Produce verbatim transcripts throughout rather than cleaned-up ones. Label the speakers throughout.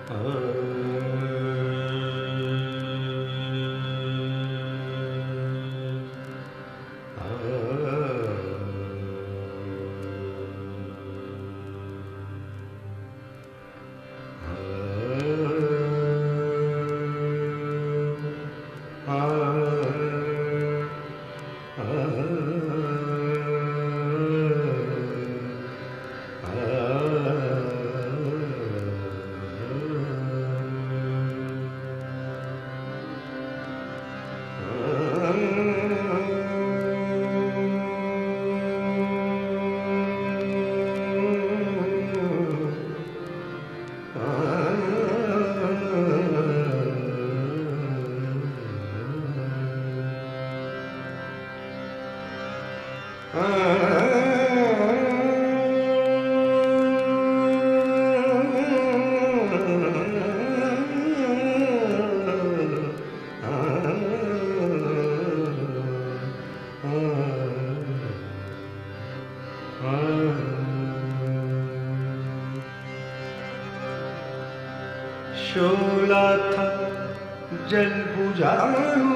Speaker 1: शोला था जल बुझाऊं,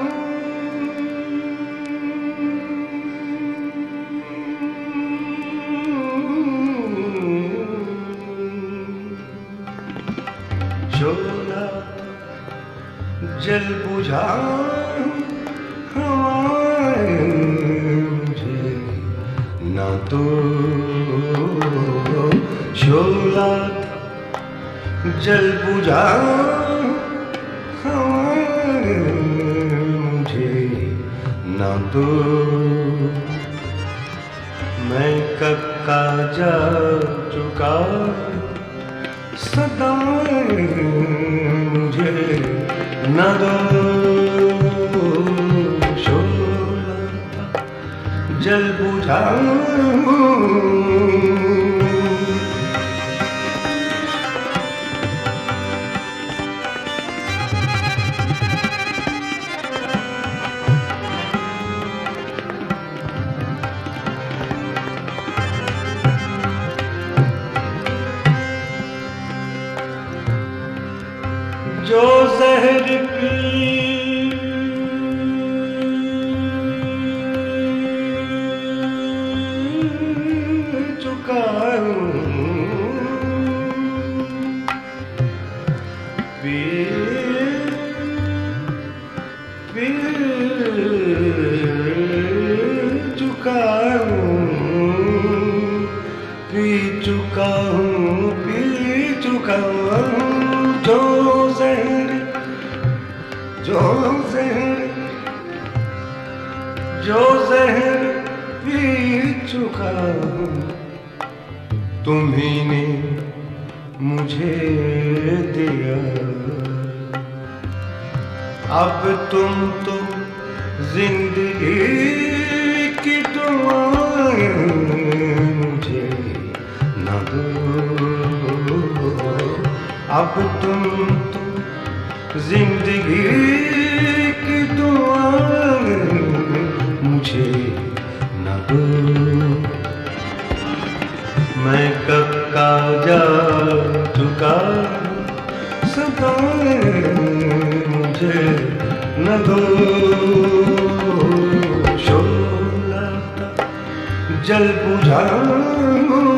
Speaker 1: शोला जल बुझाऊं, हवाएं मुझे ना तो शोला जल बुझाऊं, हवाएं मुझे ना दो। मैं कब का जा चुका, सदाएं मुझे ना दो। शोला जल बुझाऊं, जो जहर पी चुका हूँ, पी पी चुका हूँ, पी चुका हूँ, पी चुका हूँ। जो जहर जो जहर जो जहर पी चुका हूँ, तुम्ही ने मुझे दिया। अब तुम तो जिंदगी की दुआएं मुझे न दो। अब तुम तो जिंदगी की दुआएं मुझे न दो। मैं कब का जा चुका, सदाएं मुझे न दो। शोला जल बुझाऊं,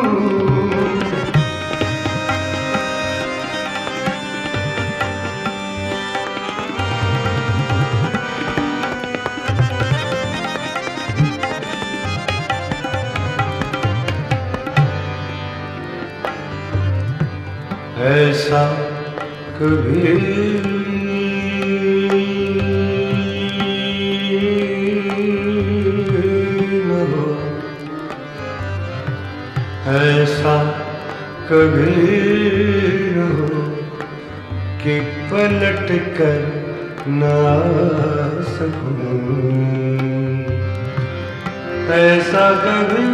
Speaker 1: ऐसा कभी न हो, ऐसा कभी न हो कि पलट कर न आ सकूं। ऐसा कभी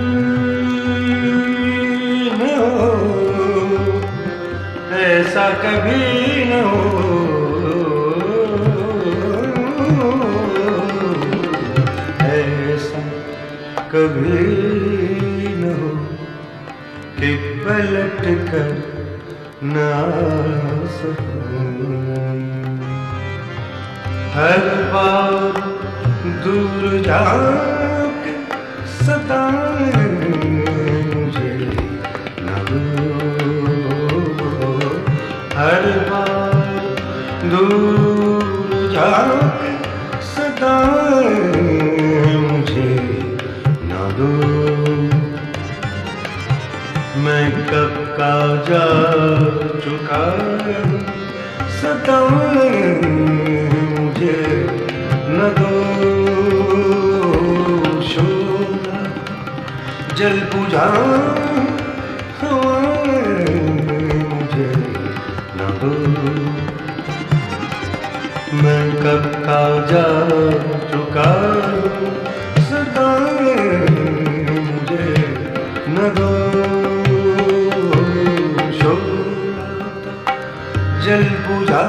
Speaker 1: न हो, ऐसा कभी न हो, ऐसा कभी न हो कि पलट कर न सकूं। हर बार दूर जाके सताए मुझे न दो। हर बार दूर जाके सताए मुझे न दो। मैं कब का जा चुका सताए मुझे न दो। शोला जल बुझा मुझे न दो। मैं कब का जा चुका सताए मुझे न दो। जल बुझा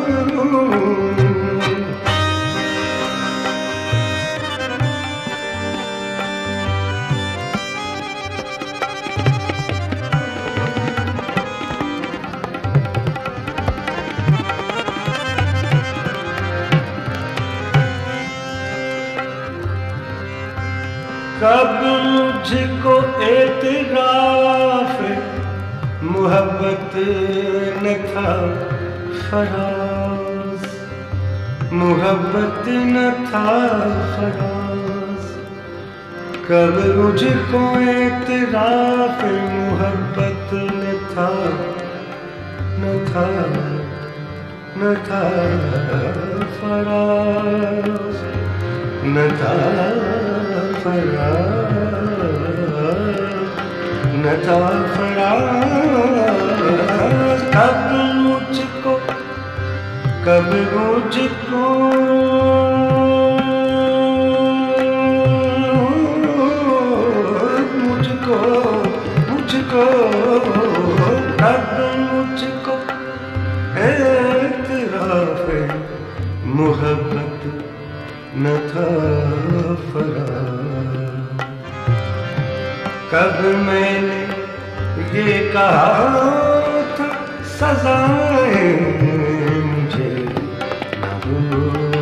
Speaker 1: कब मुझको एतराफ़ मोहब्बत न था फराज। मोहब्बत न था फराज। कब मुझको एतराफ़ मोहब्बत न था न था न था फराज। न था फराज न था फराज। कब मुझको कब मुझको मुझको मुझको कब मुझको एतराफ़ मोहब्बत न था फराज। कब मैंने ये कहा था सजाए मुझे न दो।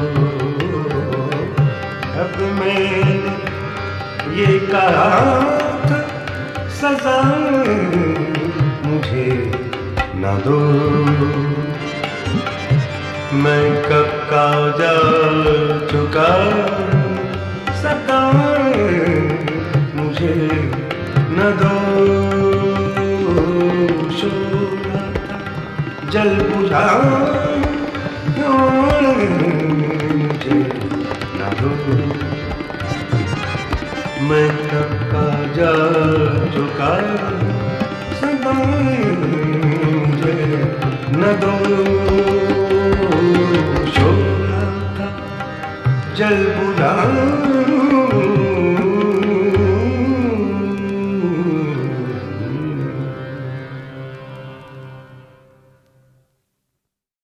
Speaker 1: कब मैंने ये कहा था सजाए मुझे न दो। मैं कब का जा चुका सताए मुझे न दो। शोला जल बुझा मुझे न दो। मैं कब का जा चुका सताए मुझे न दो। शोला जल बुझा